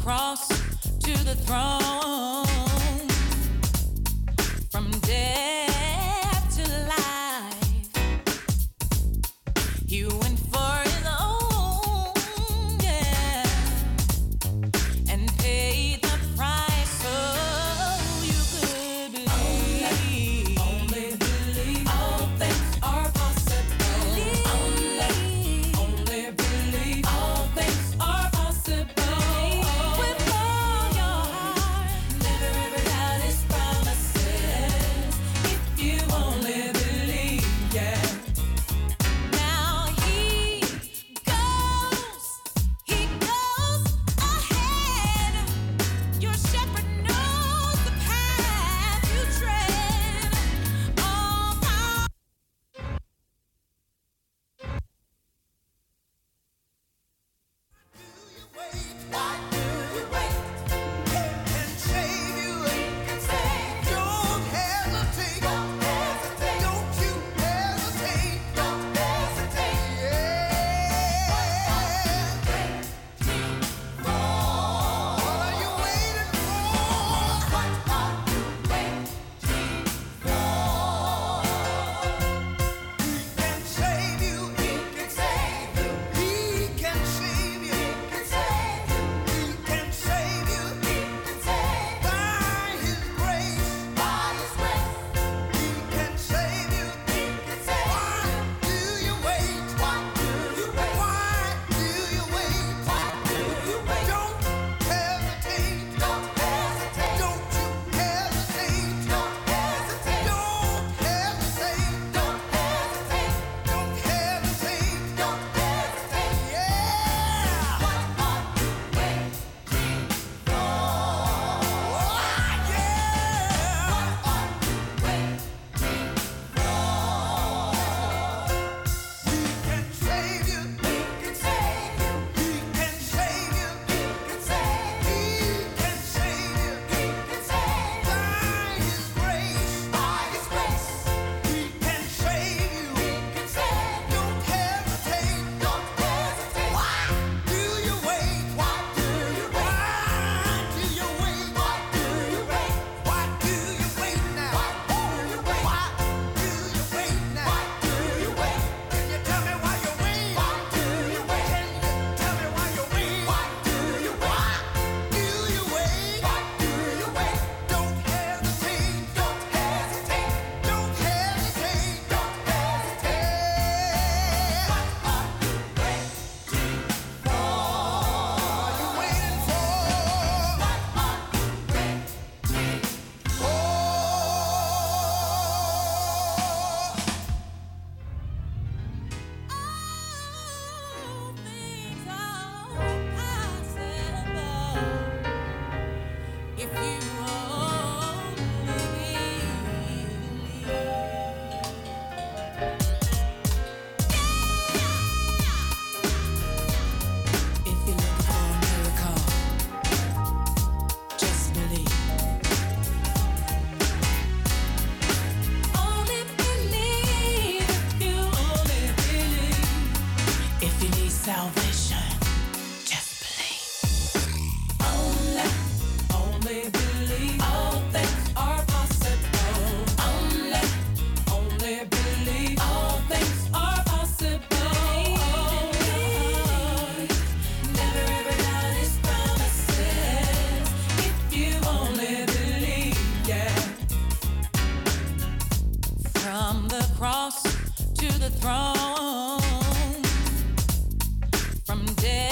cross to the throne, from death to life, He went for His own, yeah, and paid the price so you could believe. Only believe. All things are possible. Only believe. All things are possible. With all your heart, never ever doubt His promises. If you only believe, yeah. Now He goes ahead. Your shepherd knows the path you tread. All power. Why do you wait? He can save you. Don't hesitate. Don't you hesitate. Yeah. What are you waiting for? He can save you. He can save you. He can save you. By His grace. He can save you. Why do you wait? Why do you wait? Don't hesitate. Don't you hesitate. Don't hesitate. Yeah. He can save you. He can save you. He can save you. By His grace. He can save you. Don't hesitate. Why do you wait? Why do you wait? Now? Why do you wait now? Can you tell me why you wait? Can you tell me why you wait? Why do you wait? Don't hesitate. Don't hesitate. What are you waiting for? All things are possible if you only believe. If you're looking for a miracle, just believe. Only believe. You only believe. If you need salvation, just believe. Only believe. All things are possible. Only believe. All things are possible. Never ever doubt His promises. If you only believe, yeah. From the cross to the throne, from death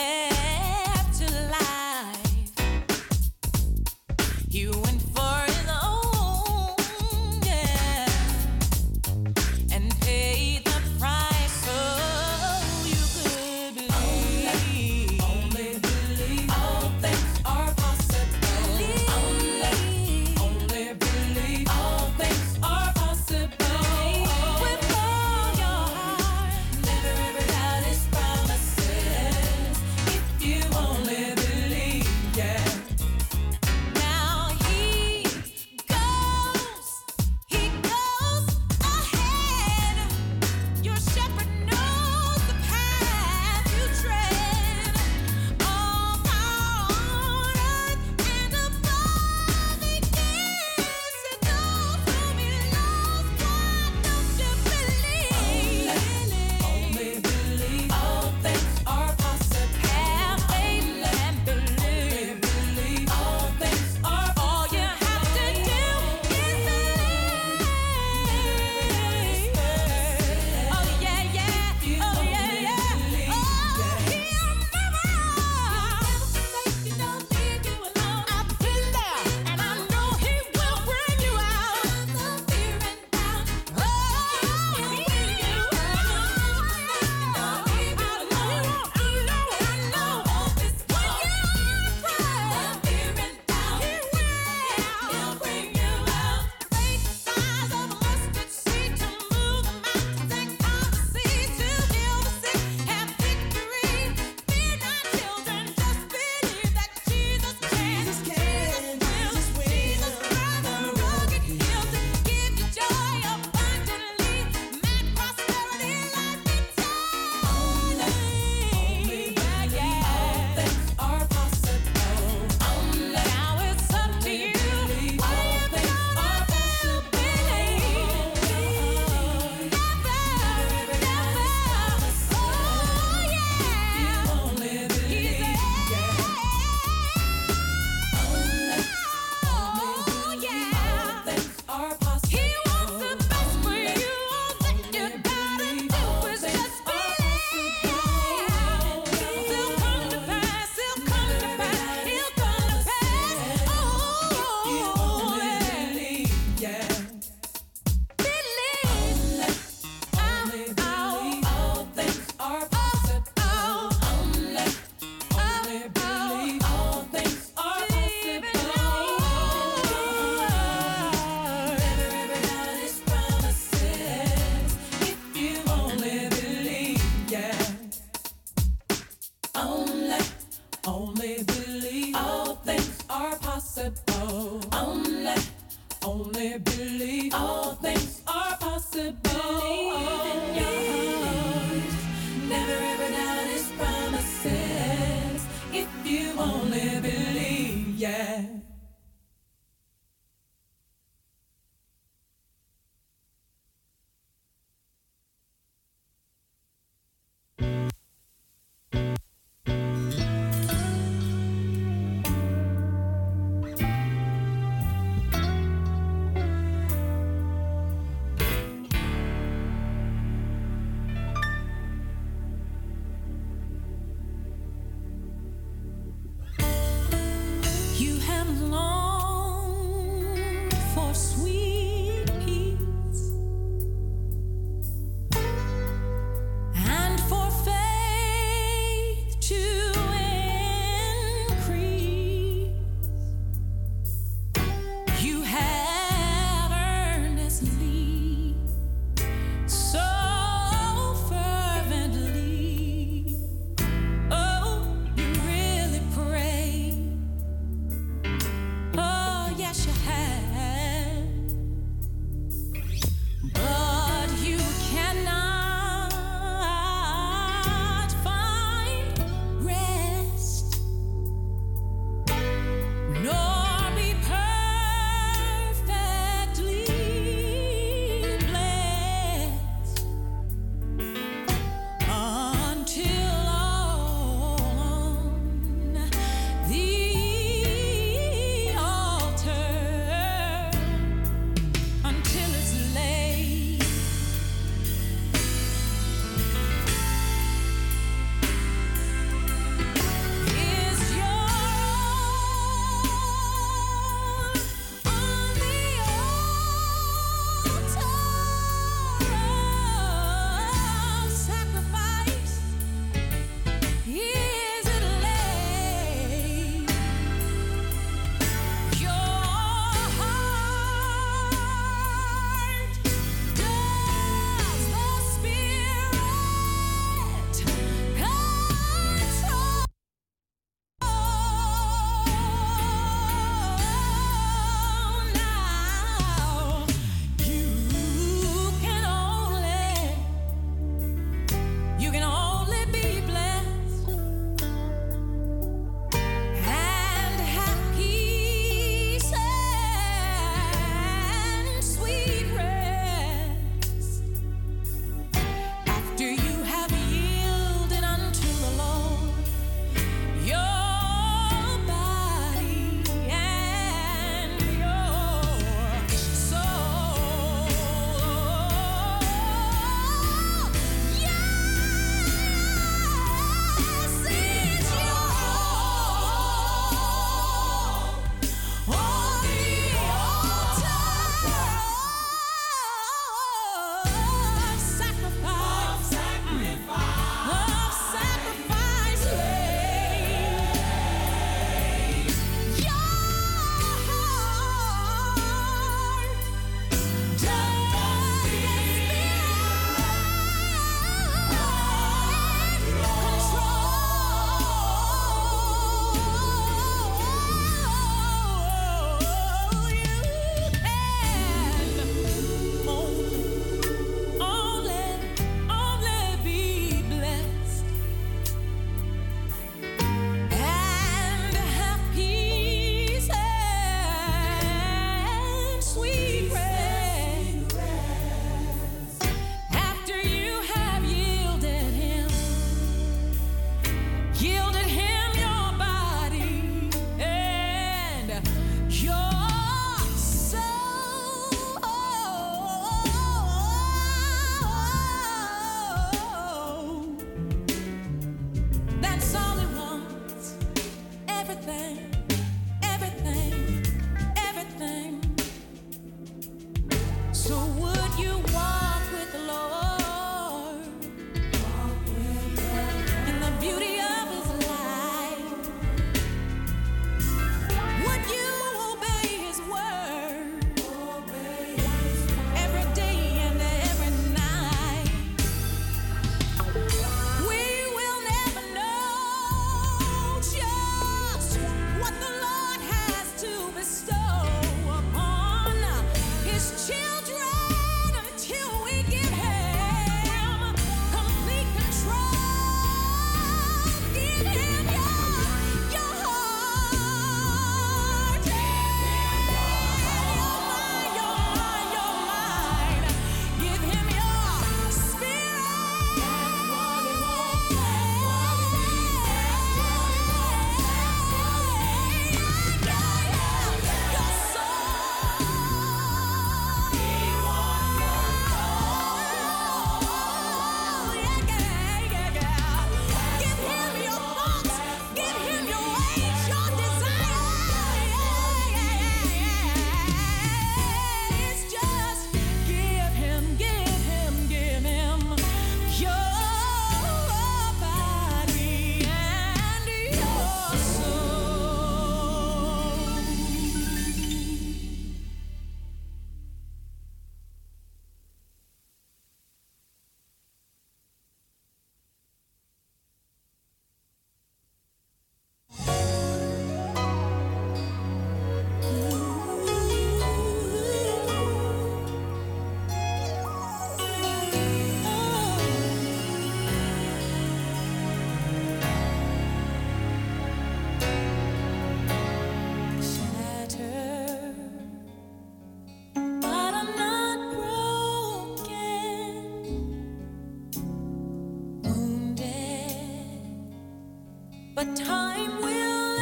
but time will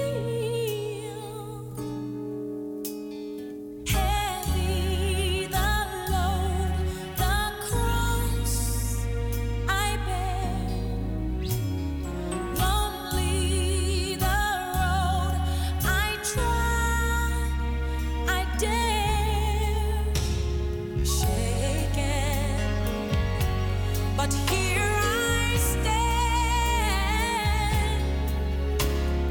heal. Heavy the load, the cross I bear. Lonely the road I trod, I dare. Shaken, but here I stand.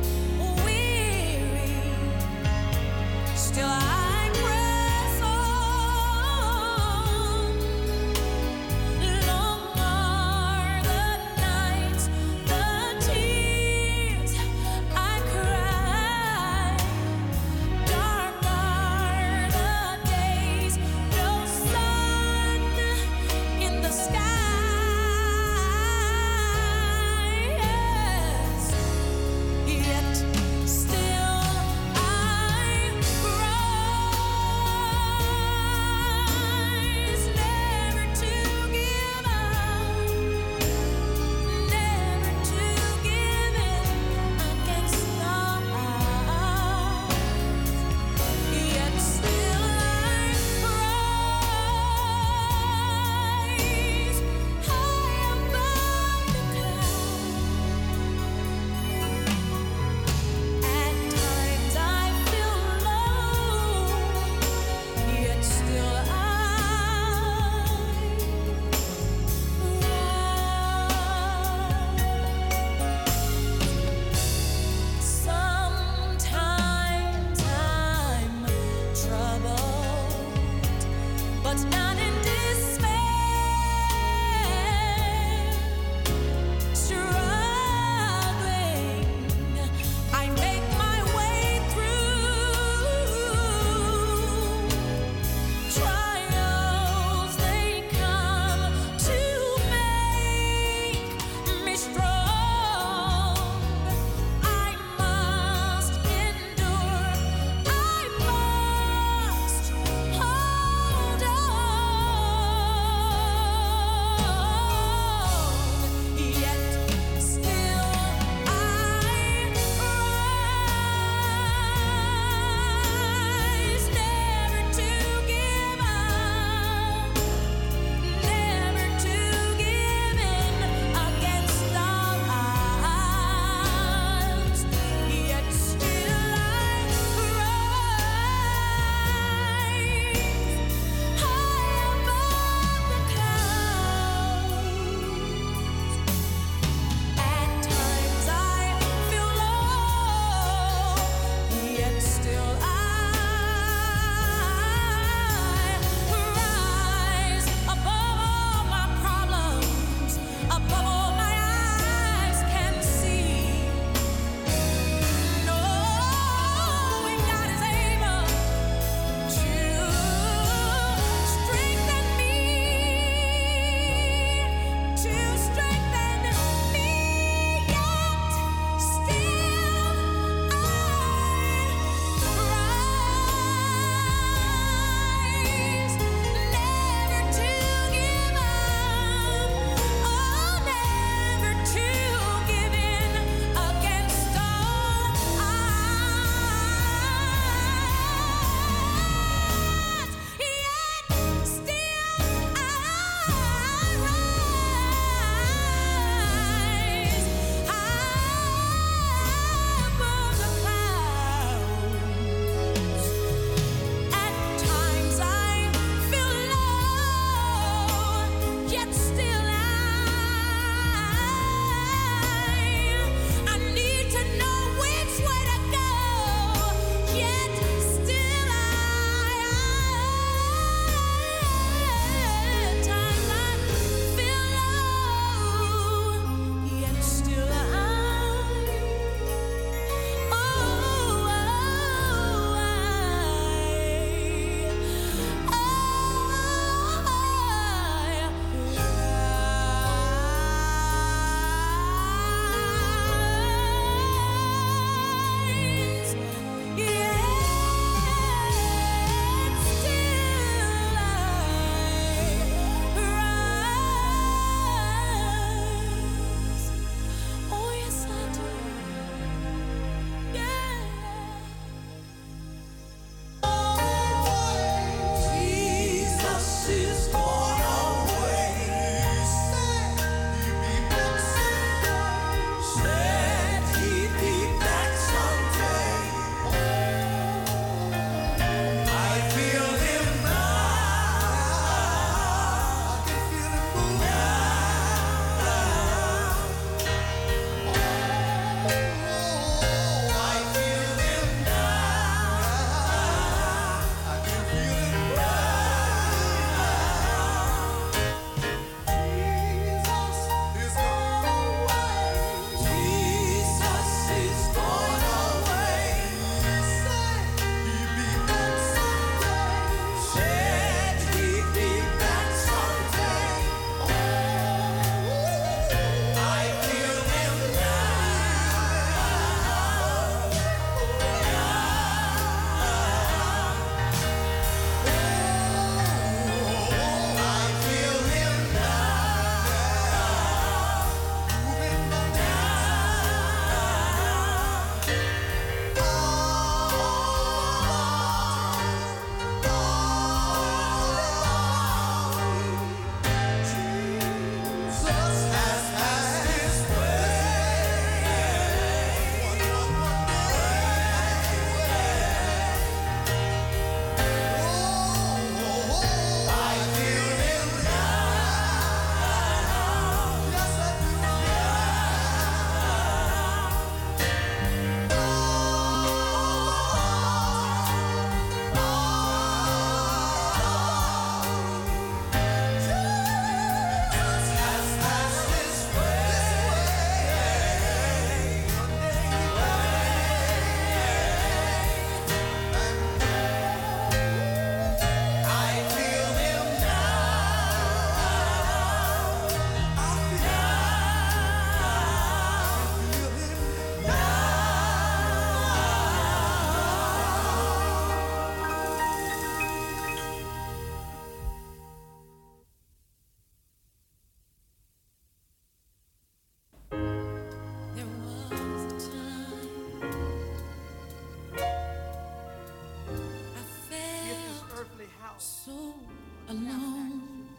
so alone.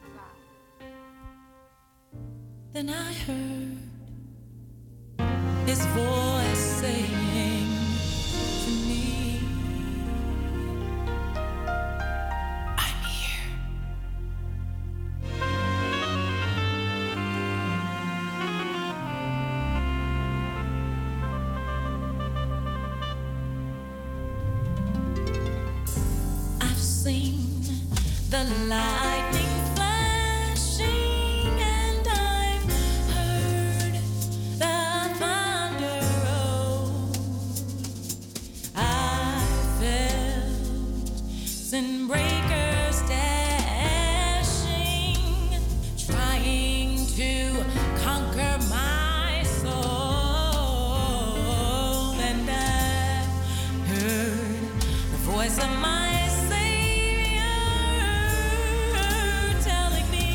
Then I heard his voice saying to me, I'm here. I've seen the lightning flashing, and I've heard the thunder roll. I felt sin breakers dashing, trying to conquer my soul, and I heard the voice of my Savior telling me,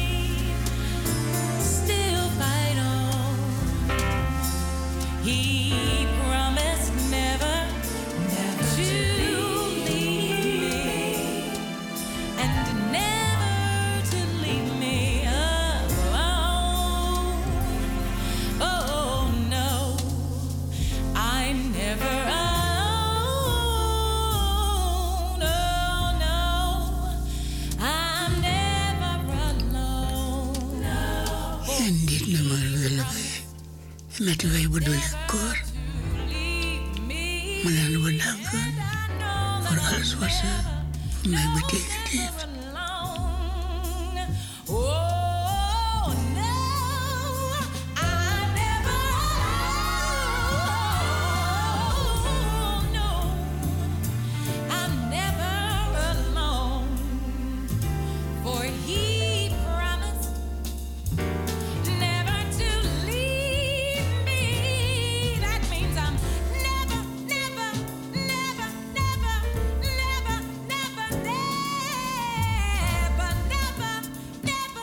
still fight on. He promised never, never to leave me, and never to leave me alone. Oh no, I'm never alone. Oh no, I'm never alone. No. Hindi naman galaway. Mataway budol kor. Manan wadagan. For alles wasa. May betekent. Oh no, I'm never alone. No, I'm never alone. For He promised never to leave me. That means I'm never, never, never, never, never, never, never, never, never,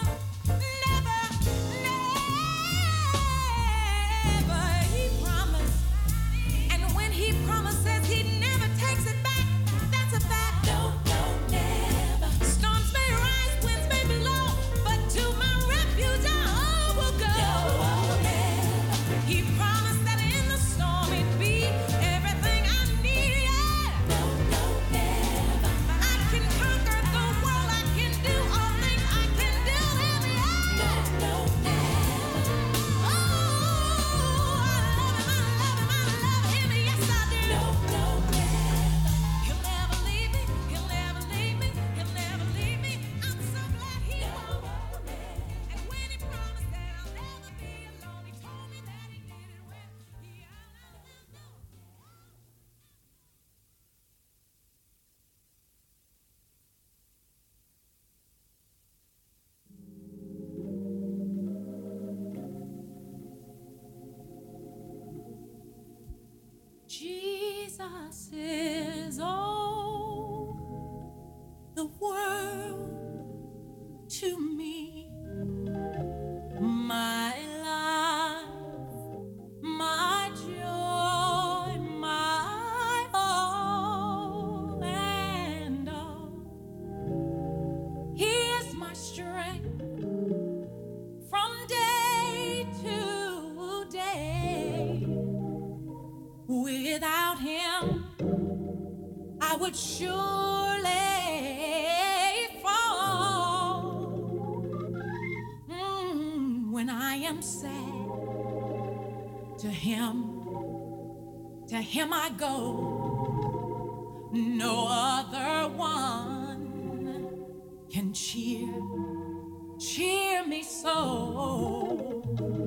never. He promised, and when He promises, He never takes it back. That's a fact. No, no, never. Storms may rise, winds may blow, but to my refuge I will go. No, never. He promised that in the storm He'd be everything I need. No, no, never. I can conquer the world. I can do all things. I can do Him. No, no, never. Oh, I love Him. Yes, I do. No, no, never. He'll never leave me. He'll never leave me. He'll never leave me. I'm so glad He won't. And when He promised that I'll never be alone, He told me that He did it when He Jesus is all the world to me. My life, my joy, my all and all. He is my strength from day to day. Without Him, I would surely fall. When I am sad, to Him I go. No other one can cheer me so.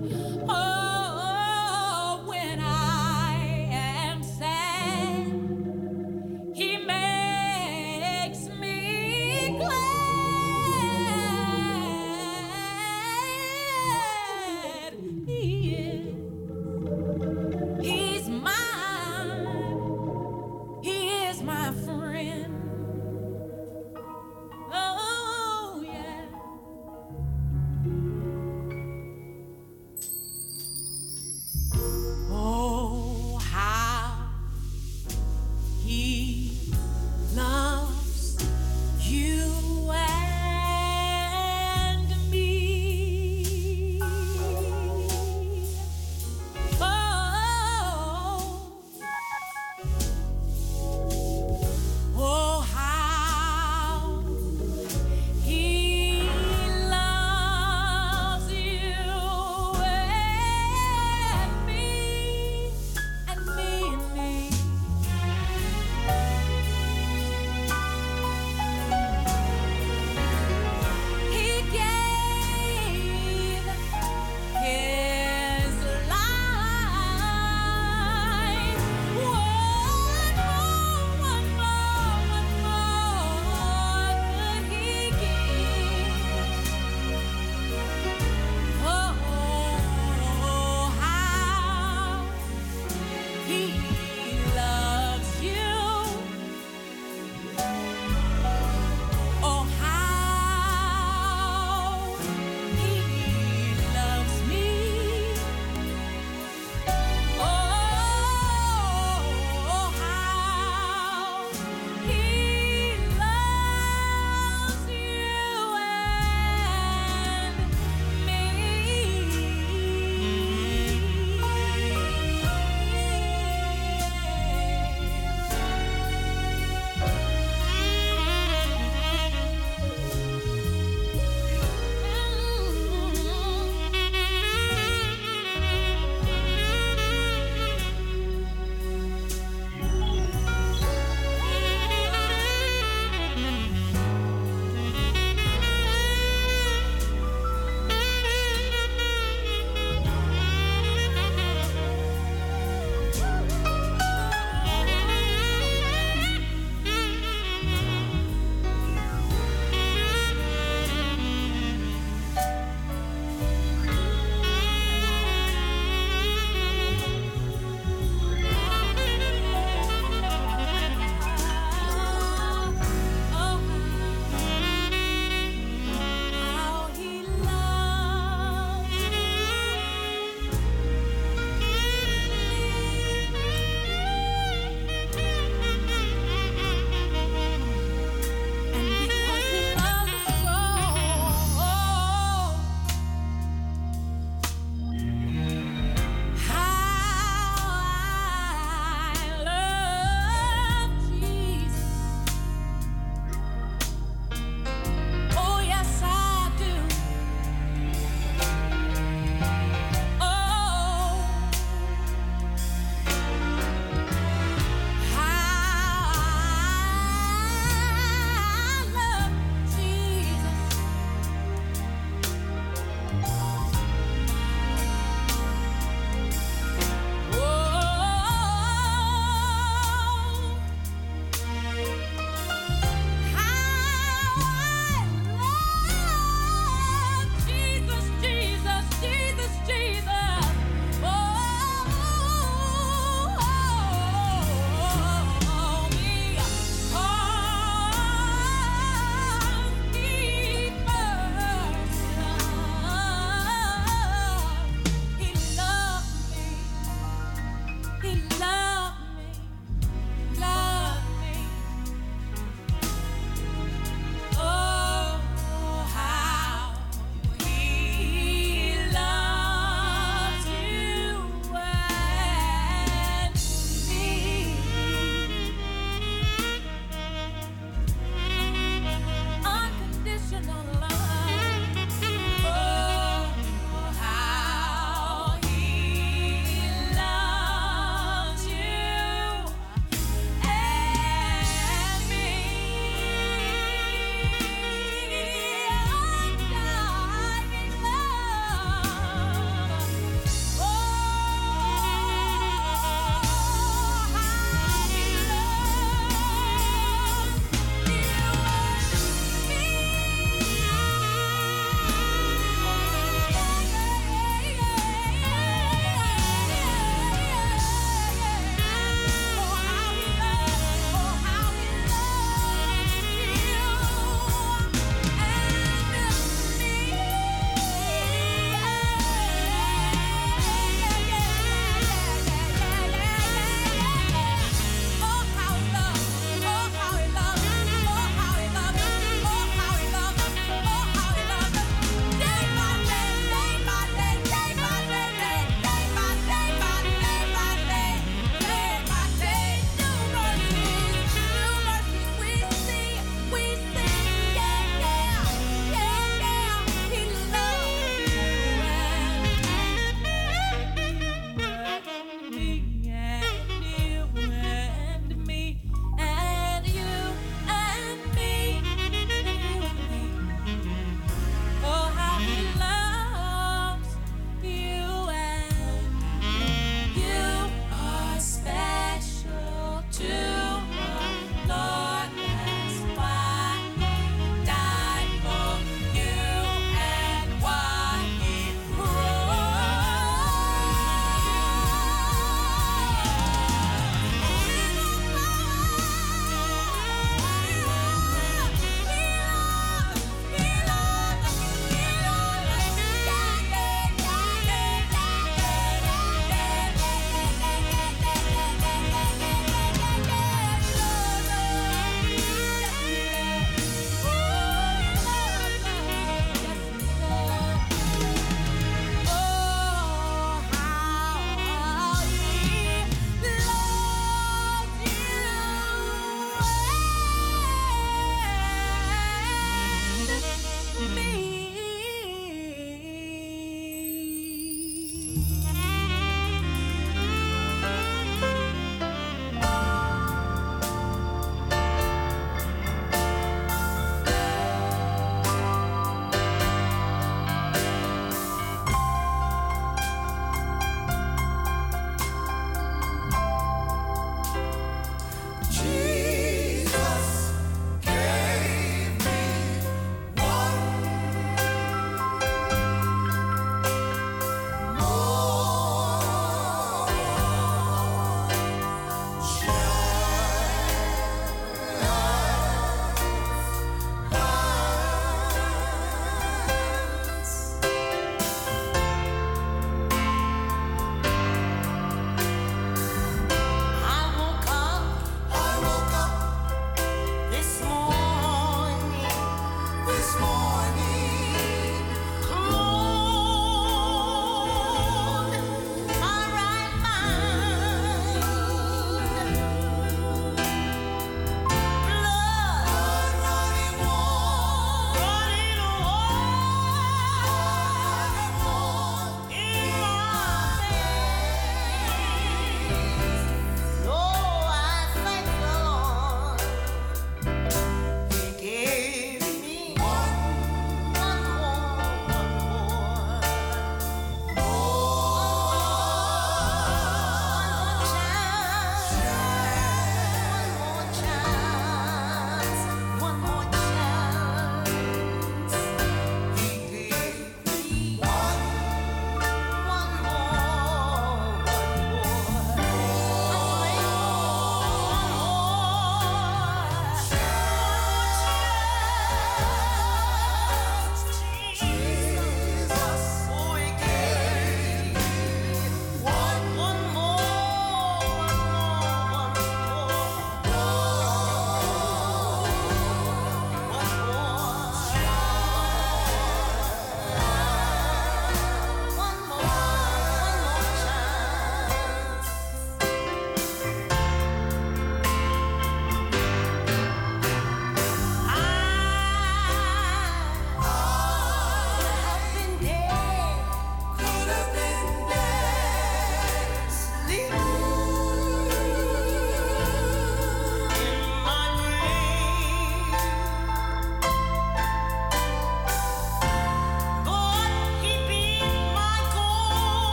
Oh, when I am sad, He makes me glad. He is. He's mine. He is my friend. Oh, yeah.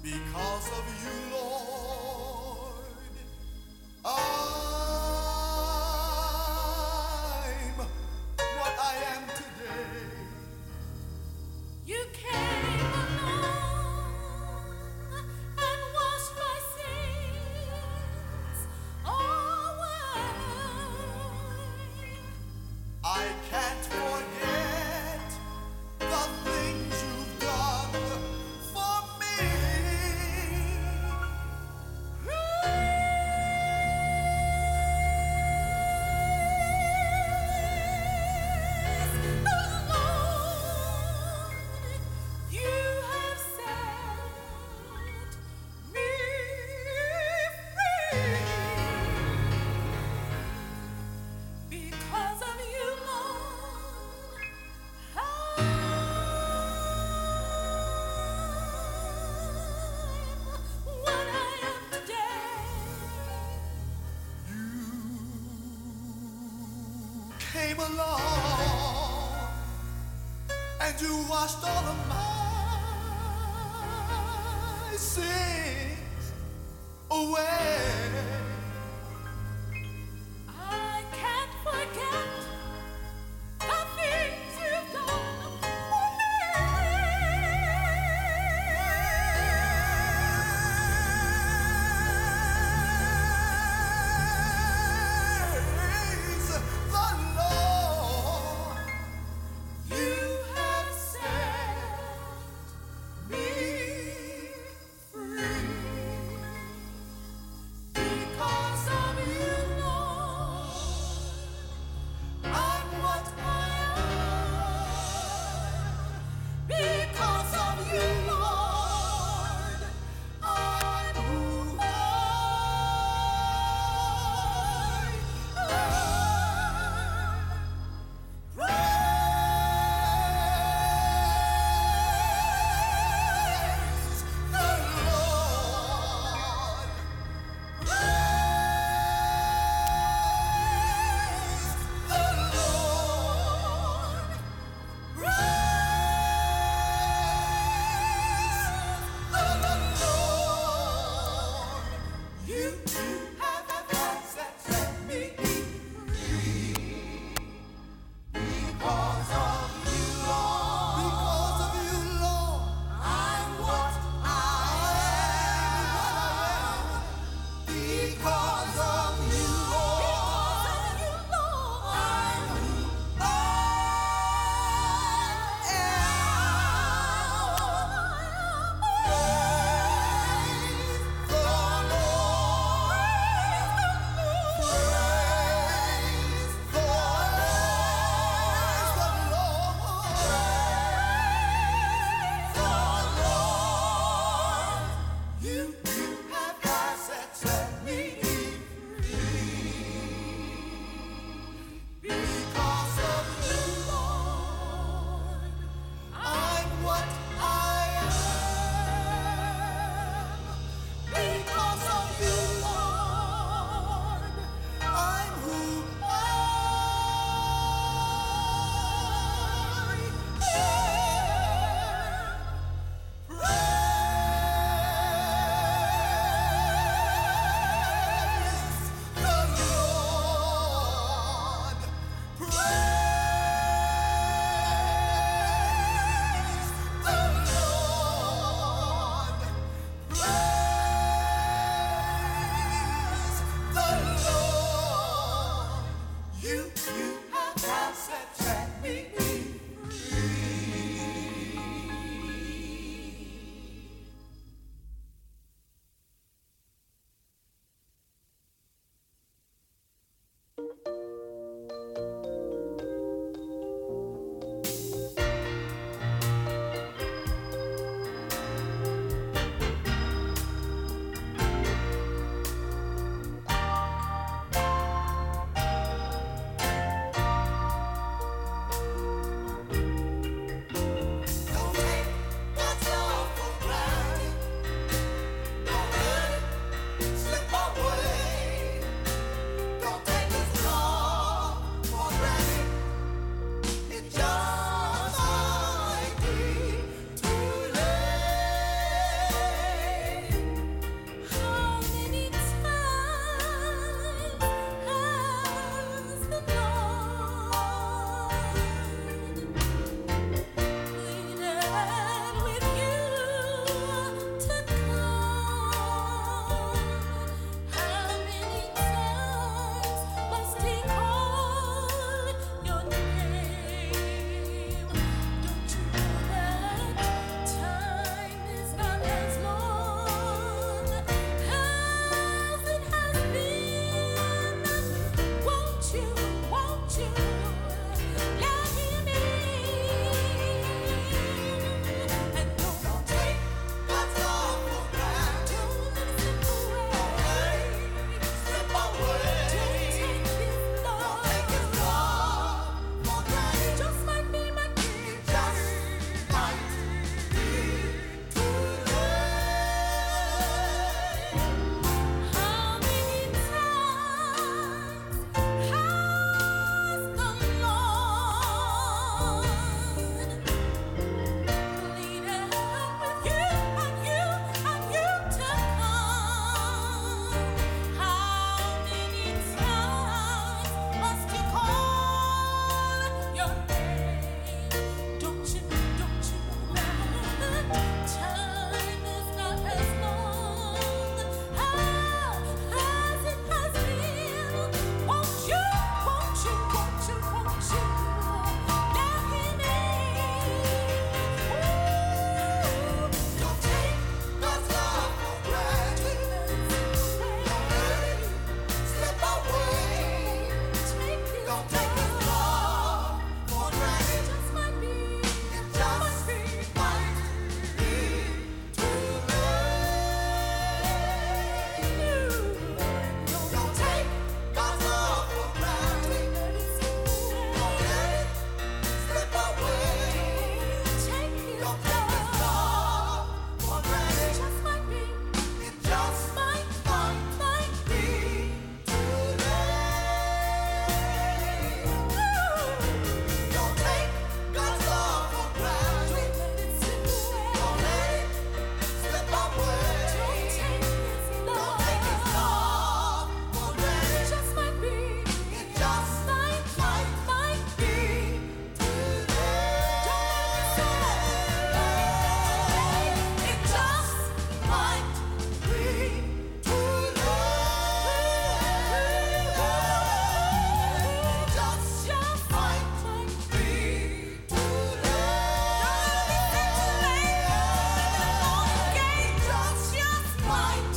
Because of you, Lord, I'm what I am today. You came along and washed my sins away. I can't forget the things you've done for me. You have set me free. Because of you, Lord, I'm what I am today. Came along and you washed all of my sins away. I can't forget the things you've done for me. Praise the Lord. You have set me free. Why